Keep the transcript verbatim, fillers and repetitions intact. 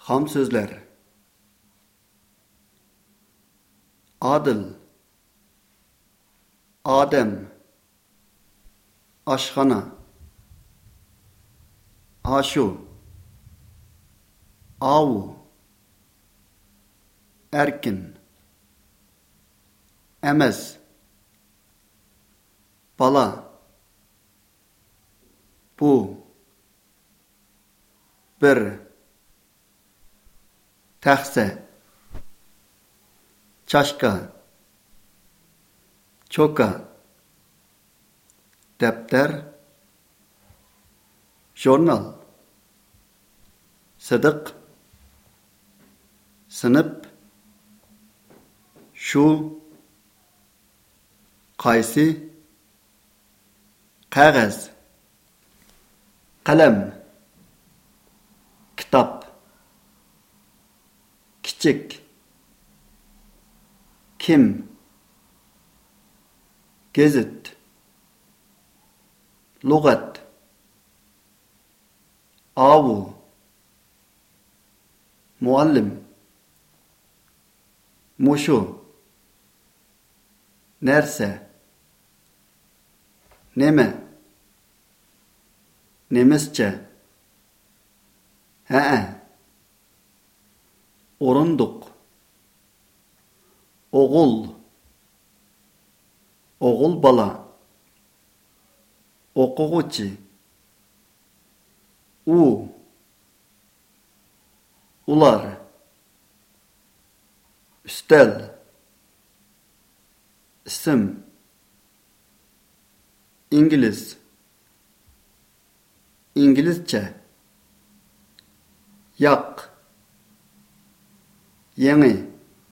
Ham sözler. Adıl, Adem, aşxana, aşu, avu, erkin, emez, bala, bu, bir, tahse, çaşka, çoka, defter, jurnal, sıdık, sınıp, şu, qaysi, qog'oz, qalam, kitap, kichik, kim, gezit, lug'at, avu, muallim, mushu, nerse, neme, nemisçe, he, orunduk, oğul, oğul bala, okuğuçi, u, ular, üstel, isim, İngiliz, İngilizce, yak, yeni,